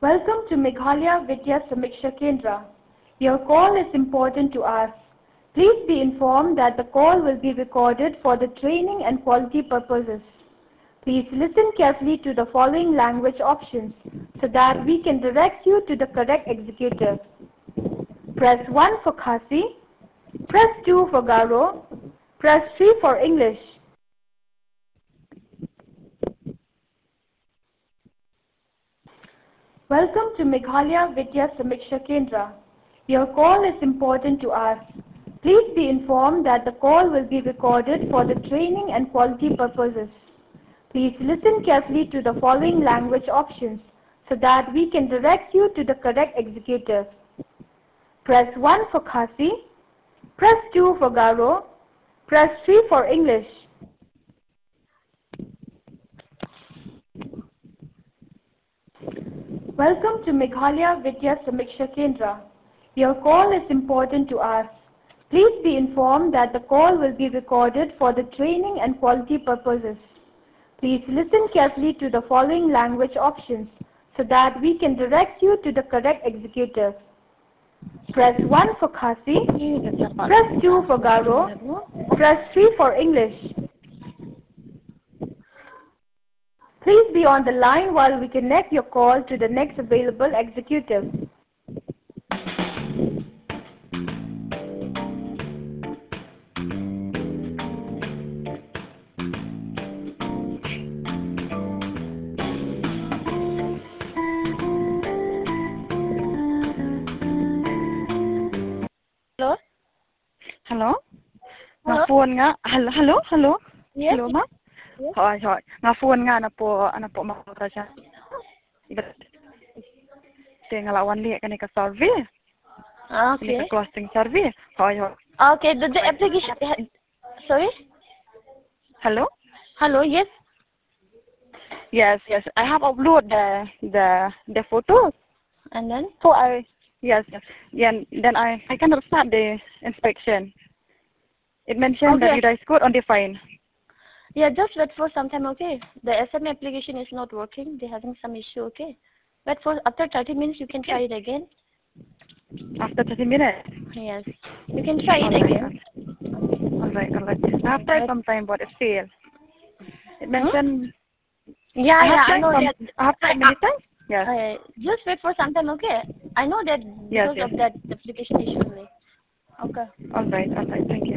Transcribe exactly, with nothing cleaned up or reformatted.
Welcome to Meghalaya Vidya Samiksha Kendra. Your call is important to us. Please be informed that the call will be recorded for the training and quality purposes. Please listen carefully to the following language options so that we can direct you to the correct executive. Press one for Khasi, press two for Garo, press three for English. Welcome to Meghalaya Vidya Samiksha Kendra. Your call is important to us. Please be informed that the call will be recorded for the training and quality purposes. Please listen carefully to the following language options so that we can direct you to the correct executive. Press one for Khasi, press two for Garo, press three for English. Welcome to Meghalaya Vidya Samiksha Kendra. Your call is important to us. Please be informed that the call will be recorded for the training and quality purposes. Please listen carefully to the following language options so that we can direct you to the correct executive. Press one for Khasi, press two for Garo, press three for English. Please be on the line while we connect your call to the next available executive. Hello? Hello? Hello? Nga phone nga. Hello, hello, hello. Yes? Hello, ma? Yes? Hoy, hoy. Nga phone nga na po, ano po makaka siya. Te nga lawan li kani ka survey. Ah, Kani okay. ka costing survey. Hoy, hoy. Okay, the, the application... Sorry? Hello? Hello, yes? Yes, yes. I have upload the the the photo. And then? So I yes, yes. Then then I I cannot start the inspection. It mentioned that Okay. you guys could undefined. Yeah, just wait for some time, okay? The S M A application is not working. They're having some issue, okay? Wait for... After thirty minutes, you can try it again. After thirty minutes. Yes. You can try it Alright, again. alright, alright. I have tried some time, but it failed. It mentioned. Yeah, I have yeah, I tried know some, that. I have tried many times. Yes. Uh, just wait for some time, okay? I know that Yes, because yes. of that application issue only. Okay. All right, all right. Thank you.